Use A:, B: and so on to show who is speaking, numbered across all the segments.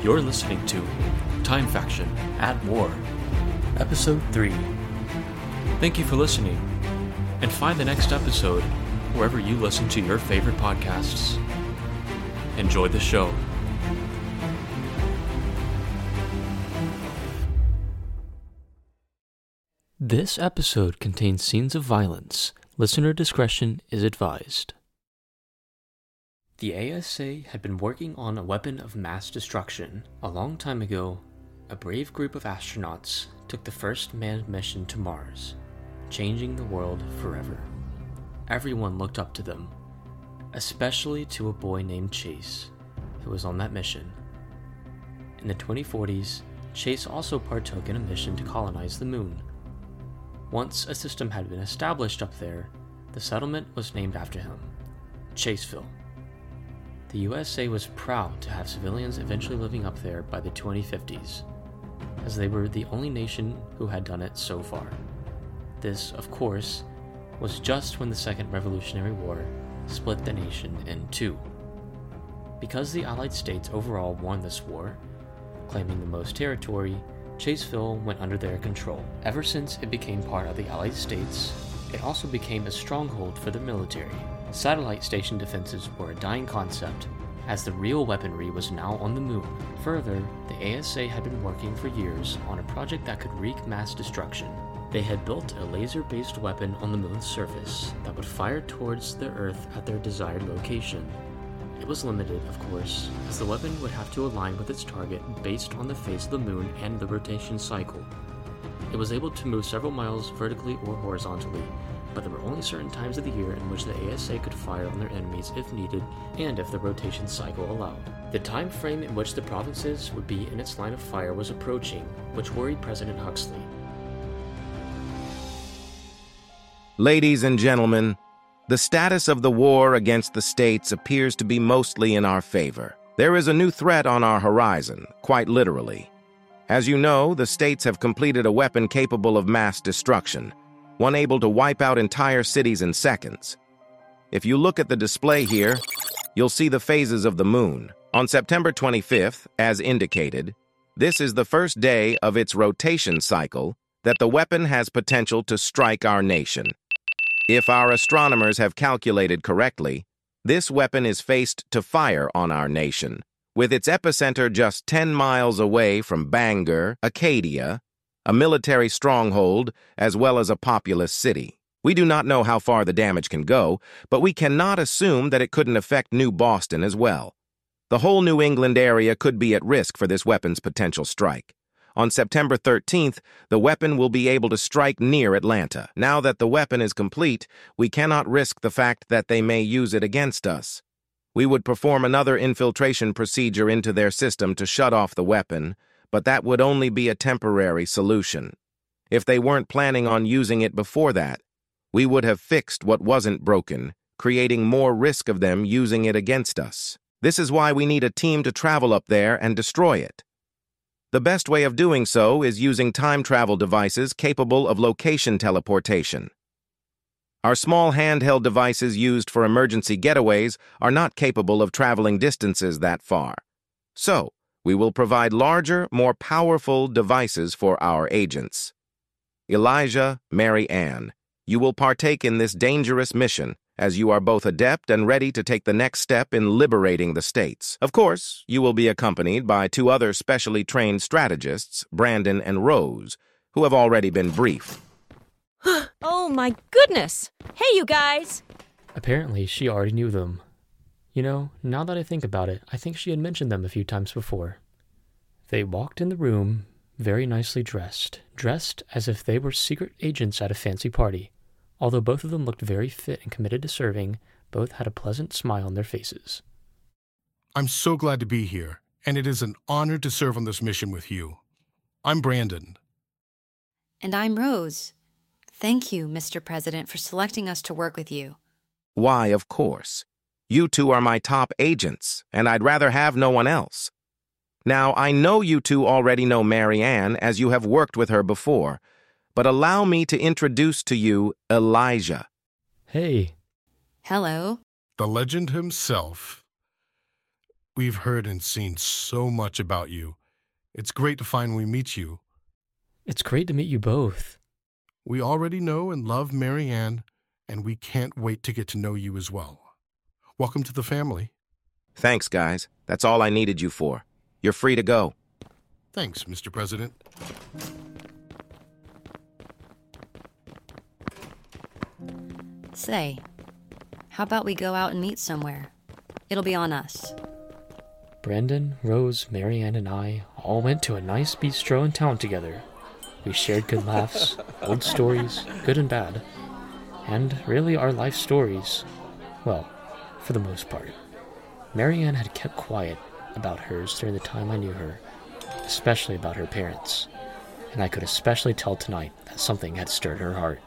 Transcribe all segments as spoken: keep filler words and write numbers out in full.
A: You're listening to Time Faction at War, Episode three. Thank you for listening, and find the next episode wherever you listen to your favorite podcasts. Enjoy the show. This episode contains scenes of violence. Listener discretion is advised. The A S A had been working on a weapon of mass destruction. A long time ago, a brave group of astronauts took the first manned mission to Mars, changing the world forever. Everyone looked up to them, especially to a boy named Chase, who was on that mission. In the twenty forties, Chase also partook in a mission to colonize the moon. Once a system had been established up there, the settlement was named after him, Chaseville. The U S A was proud to have civilians eventually living up there by the twenty fifties, as they were the only nation who had done it so far. This, of course, was just when the Second Revolutionary War split the nation in two. Because the Allied states overall won this war, claiming the most territory, Chaseville went under their control. Ever since it became part of the Allied states, it also became a stronghold for the military. Satellite station defenses were a dying concept, as the real weaponry was now on the moon. Further, the A S A had been working for years on a project that could wreak mass destruction. They had built a laser-based weapon on the moon's surface that would fire towards the Earth at their desired location. It was limited, of course, as the weapon would have to align with its target based on the phase of the moon and the rotation cycle. It was able to move several miles vertically or horizontally, but there were only certain times of the year in which the A S A could fire on their enemies if needed and if the rotation cycle allowed. The time frame in which the provinces would be in its line of fire was approaching, which worried President Huxley.
B: Ladies and gentlemen, the status of the war against the states appears to be mostly in our favor. There is a new threat on our horizon, quite literally. As you know, the states have completed a weapon capable of mass destruction, one able to wipe out entire cities in seconds. If you look at the display here, you'll see the phases of the moon. On September twenty-fifth, as indicated, this is the first day of its rotation cycle that the weapon has potential to strike our nation. If our astronomers have calculated correctly, this weapon is faced to fire on our nation, with its epicenter just ten miles away from Bangor, Acadia, a military stronghold, as well as a populous city. We do not know how far the damage can go, but we cannot assume that it couldn't affect New Boston as well. The whole New England area could be at risk for this weapon's potential strike. On September thirteenth, the weapon will be able to strike near Atlanta. Now that the weapon is complete, we cannot risk the fact that they may use it against us. We would perform another infiltration procedure into their system to shut off the weapon, but that would only be a temporary solution. If they weren't planning on using it before that, we would have fixed what wasn't broken, creating more risk of them using it against us. This is why we need a team to travel up there and destroy it. The best way of doing so is using time travel devices capable of location teleportation. Our small handheld devices used for emergency getaways are not capable of traveling distances that far. So, we will provide larger, more powerful devices for our agents. Elijah, Mary Ann, you will partake in this dangerous mission, as you are both adept and ready to take the next step in liberating the states. Of course, you will be accompanied by two other specially trained strategists, Brandon and Rose, who have already been briefed.
C: Oh my goodness! Hey, you guys!
A: Apparently, she already knew them. You know, now that I think about it, I think she had mentioned them a few times before. They walked in the room, very nicely dressed, dressed as if they were secret agents at a fancy party. Although both of them looked very fit and committed to serving, both had a pleasant smile on their faces.
D: I'm so glad to be here, and it is an honor to serve on this mission with you. I'm Brandon.
E: And I'm Rose. Thank you, Mister President, for selecting us to work with you.
B: Why, of course. You two are my top agents, and I'd rather have no one else. Now, I know you two already know Mary Ann, as you have worked with her before, but allow me to introduce to you Elijah.
A: Hey.
E: Hello.
D: The legend himself. We've heard and seen so much about you. It's great to finally meet you.
A: It's great to meet you both.
D: We already know and love Mary Ann, and we can't wait to get to know you as well. Welcome to the family.
B: Thanks, guys. That's all I needed you for. You're free to go.
D: Thanks, Mister President.
E: Say, how about we go out and meet somewhere? It'll be on us.
A: Brandon, Rose, Mary Ann, and I all went to a nice bistro in town together. We shared good laughs, old stories, good and bad, and really our life stories. Well, for the most part. Mary Ann had kept quiet about hers during the time I knew her, especially about her parents, and I could especially tell tonight that something had stirred her heart.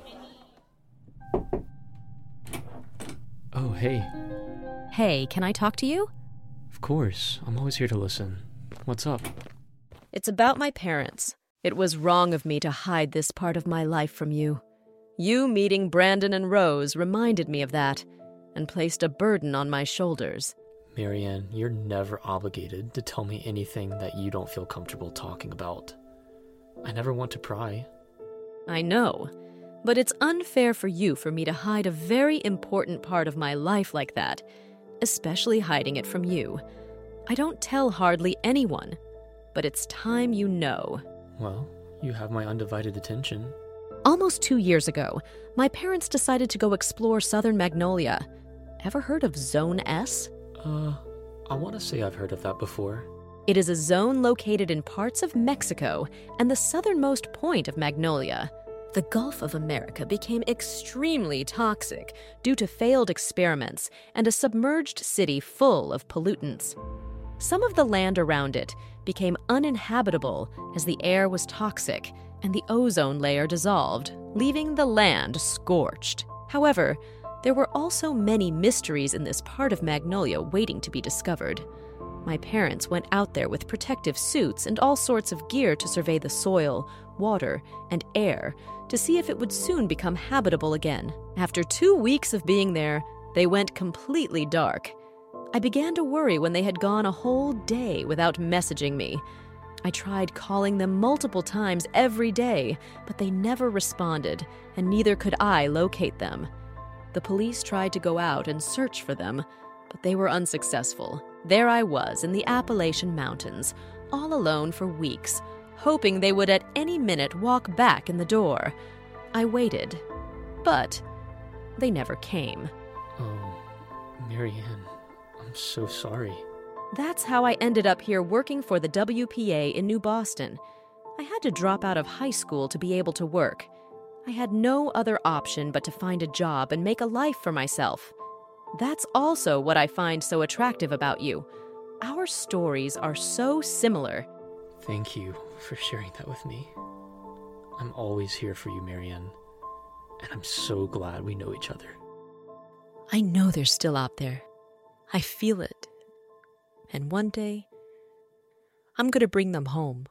A: Oh, hey.
C: Hey, can I talk to you?
A: Of course, I'm always here to listen. What's up?
C: It's about my parents. It was wrong of me to hide this part of my life from you. You meeting Brandon and Rose reminded me of that, and placed a burden on my shoulders.
A: Mary Ann, you're never obligated to tell me anything that you don't feel comfortable talking about. I never want to pry.
C: I know, but it's unfair for you for me to hide a very important part of my life like that, especially hiding it from you. I don't tell hardly anyone, but it's time you know.
A: Well, you have my undivided attention.
C: Almost two years ago, my parents decided to go explore southern Magnolia. Ever heard of Zone S?
A: Uh, I want to say I've heard of that before.
C: It is a zone located in parts of Mexico and the southernmost point of Magnolia. The Gulf of America became extremely toxic due to failed experiments and a submerged city full of pollutants. Some of the land around it became uninhabitable as the air was toxic and the ozone layer dissolved, leaving the land scorched. However, there were also many mysteries in this part of Magnolia waiting to be discovered. My parents went out there with protective suits and all sorts of gear to survey the soil, water, and air to see if it would soon become habitable again. After two weeks of being there, they went completely dark. I began to worry when they had gone a whole day without messaging me. I tried calling them multiple times every day, but they never responded, and neither could I locate them. The police tried to go out and search for them, but they were unsuccessful. There I was in the Appalachian Mountains, all alone for weeks, hoping they would at any minute walk back in the door. I waited, but they never came.
A: Oh, Mary Ann, I'm so sorry.
C: That's how I ended up here working for the W P A in New Boston. I had to drop out of high school to be able to work. I had no other option but to find a job and make a life for myself. That's also what I find so attractive about you. Our stories are so similar.
A: Thank you for sharing that with me. I'm always here for you, Mary Ann, and I'm so glad we know each other.
C: I know they're still out there. I feel it. And one day, I'm going to bring them home.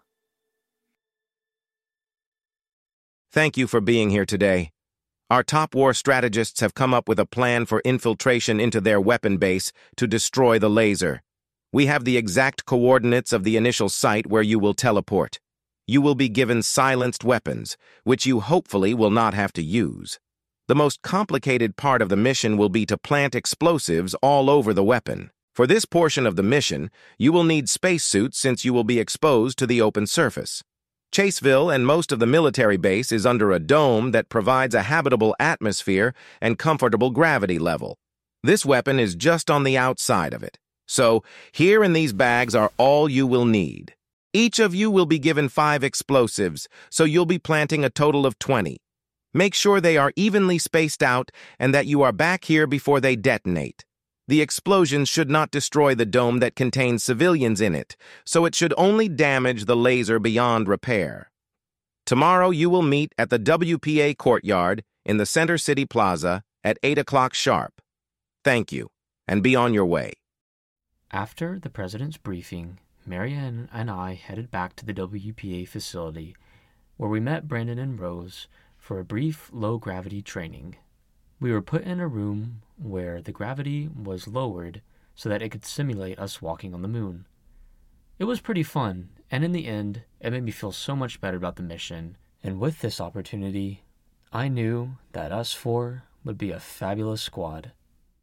B: Thank you for being here today. Our top war strategists have come up with a plan for infiltration into their weapon base to destroy the laser. We have the exact coordinates of the initial site where you will teleport. You will be given silenced weapons, which you hopefully will not have to use. The most complicated part of the mission will be to plant explosives all over the weapon. For this portion of the mission, you will need spacesuits since you will be exposed to the open surface. Chaseville and most of the military base is under a dome that provides a habitable atmosphere and comfortable gravity level. This weapon is just on the outside of it. So, here in these bags are all you will need. Each of you will be given five explosives, so you'll be planting a total of twenty. Make sure they are evenly spaced out and that you are back here before they detonate. The explosions should not destroy the dome that contains civilians in it, so it should only damage the laser beyond repair. Tomorrow you will meet at the W P A courtyard in the Center City Plaza at eight o'clock sharp. Thank you, and be on your way.
A: After the president's briefing, Mary Ann and I headed back to the W P A facility, where we met Brandon and Rose for a brief low-gravity training. We were put in a room where the gravity was lowered so that it could simulate us walking on the moon. It was pretty fun, and in the end, it made me feel so much better about the mission, and with this opportunity, I knew that us four would be a fabulous squad.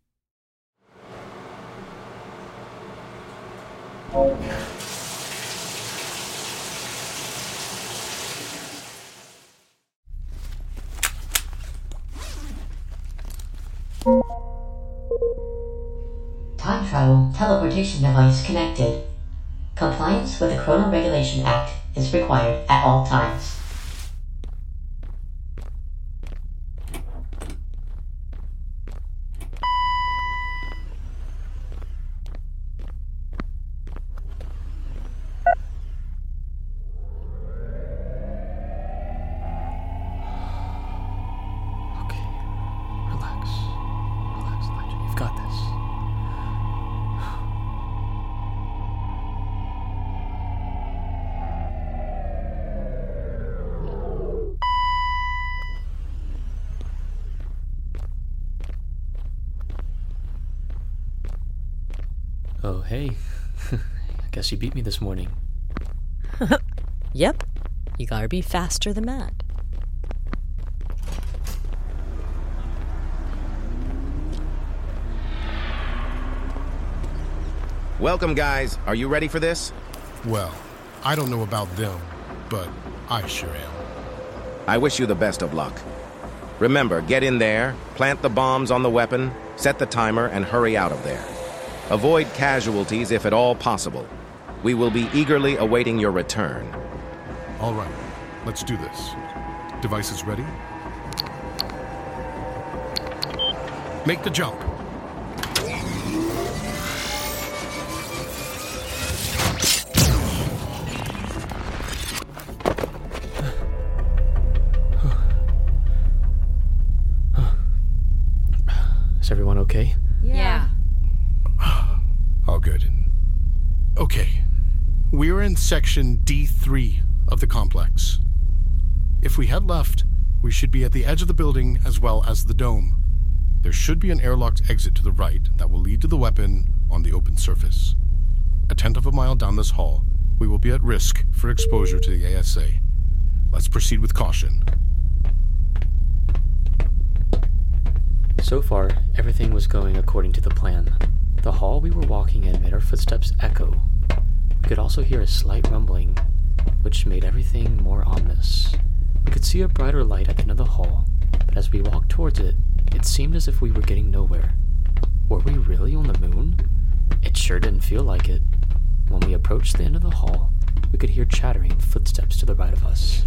F: Time travel teleportation device connected. Compliance with the Chrono Regulation Act is required at all times.
A: Okay, relax. Relax, Elijah. You've got this. Oh, hey. I guess you beat me this morning.
C: Yep, you gotta be faster than that.
B: Welcome, guys. Are you ready for this?
D: Well, I don't know about them, but I sure am.
B: I wish you the best of luck. Remember, get in there, plant the bombs on the weapon, set the timer, and hurry out of there. Avoid casualties if at all possible. We will be eagerly awaiting your return.
D: All right, let's do this. Devices ready? Make the jump.
A: Is everyone okay?
E: Yeah.
D: All good. Okay, we're in section D three of the complex. If we head left, we should be at the edge of the building as well as the dome. There should be an airlocked exit to the right that will lead to the weapon on the open surface. A tenth of a mile down this hall, we will be at risk for exposure to the A S A. Let's proceed with caution.
A: So far, everything was going according to the plan. The hall we were walking in made our footsteps echo. We could also hear a slight rumbling, which made everything more ominous. We could see a brighter light at the end of the hall, but as we walked towards it, it seemed as if we were getting nowhere. Were we really on the moon? It sure didn't feel like it. When we approached the end of the hall, we could hear chattering footsteps to the right of us.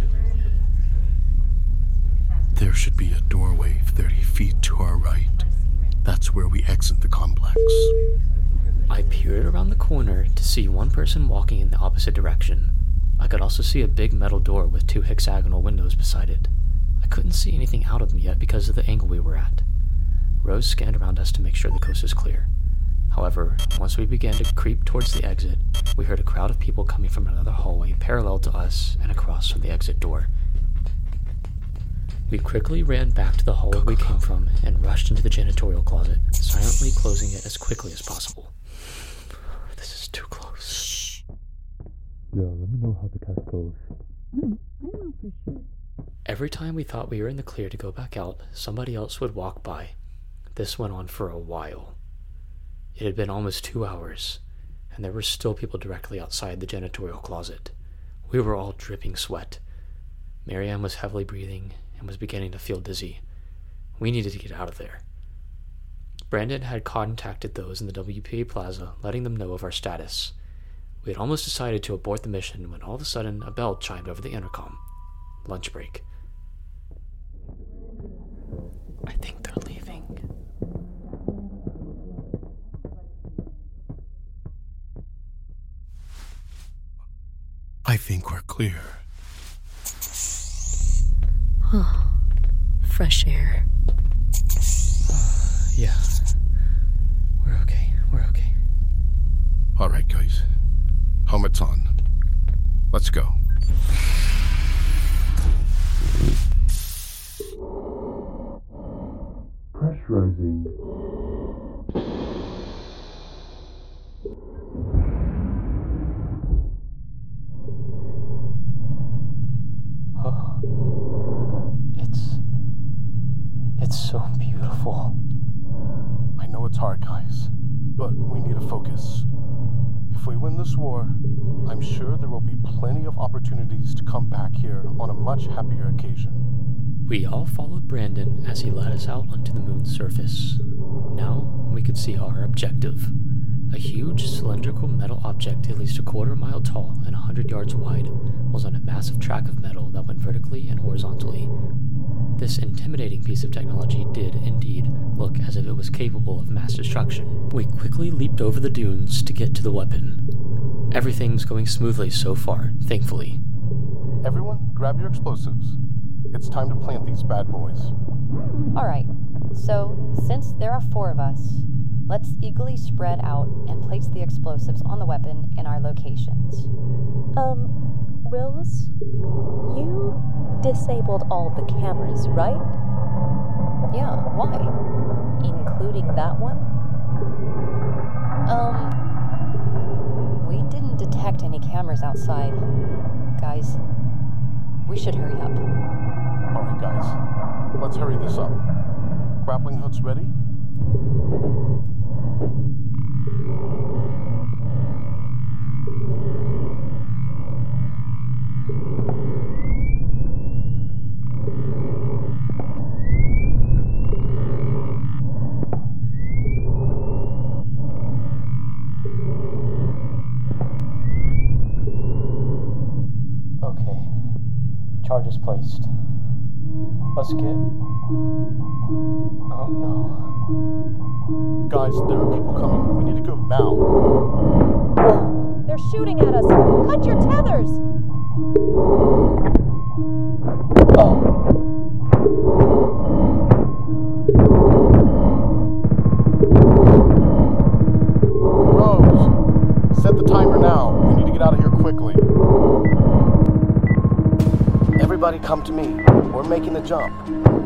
D: There should be a doorway thirty feet to our right. That's where we exit the complex.
A: I peered around the corner to see one person walking in the opposite direction. I could also see a big metal door with two hexagonal windows beside it. I couldn't see anything out of them yet because of the angle we were at. Rose scanned around us to make sure the coast was clear. However, once we began to creep towards the exit, we heard a crowd of people coming from another hallway parallel to us and across from the exit door. We quickly ran back to the hallway we came from and rushed into the janitorial closet, silently closing it as quickly as possible. This is too close. Shh.
G: Yeah, let me know how the test goes.
H: Mm, I don't know for sure.
A: Every time we thought we were in the clear to go back out, somebody else would walk by. This went on for a while. It had been almost two hours, and there were still people directly outside the janitorial closet. We were all dripping sweat. Marianne was heavily breathing and was beginning to feel dizzy. We needed to get out of there. Brandon had contacted those in the W P A Plaza, letting them know of our status. We had almost decided to abort the mission when all of a sudden a bell chimed over the intercom. Lunch break. I think they're leaving.
D: I think we're clear.
C: Huh. Fresh air.
A: Yeah. We're okay. We're okay.
D: All right, guys. Helmets on. Let's go.
G: Pressurizing.
D: awful. I know it's hard, guys, but we need to focus. If we win this war, I'm sure there will be plenty of opportunities to come back here on a much happier occasion.
A: We all followed Brandon as he led us out onto the moon's surface. Now we could see our objective. A huge cylindrical metal object at least a quarter mile tall and a hundred yards wide was on a massive track of metal that went vertically and horizontally. This intimidating piece of technology did, indeed, look as if it was capable of mass destruction. We quickly leaped over the dunes to get to the weapon. Everything's going smoothly so far, thankfully.
D: Everyone, grab your explosives. It's time to plant these bad boys.
E: Alright, so since there are four of us, let's eagerly spread out and place the explosives on the weapon in our locations.
I: Um, Rose, you disabled all the cameras, right?
E: Yeah, why?
I: Including that one?
E: Um, we didn't detect any cameras outside. Guys, we should hurry up.
D: Alright, guys. Let's hurry this up. Grappling hooks ready?
A: Okay. Charges placed. Let's get... Oh no.
D: Guys, there are people coming. We need to go now.
I: Whoa, they're shooting at us! Cut your tethers!
A: Oh.
D: Rose, set the timer now. We need to get out of here quickly. Everybody come to me. We're making the jump.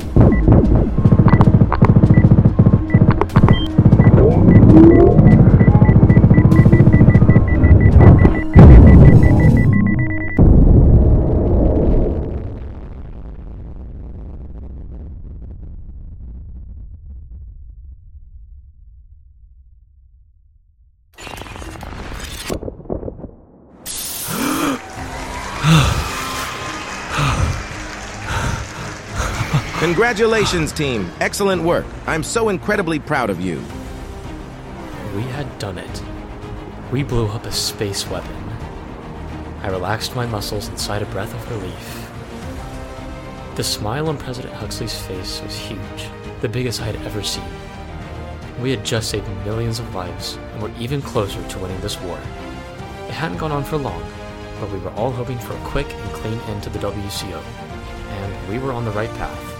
B: Congratulations, team. Excellent work. I'm so incredibly proud of you.
A: We had done it. We blew up a space weapon. I relaxed my muscles and sighed a breath of relief. The smile on President Huxley's face was huge, the biggest I had ever seen. We had just saved millions of lives, and were even closer to winning this war. It hadn't gone on for long, but we were all hoping for a quick and clean end to the W C O, and we were on the right path.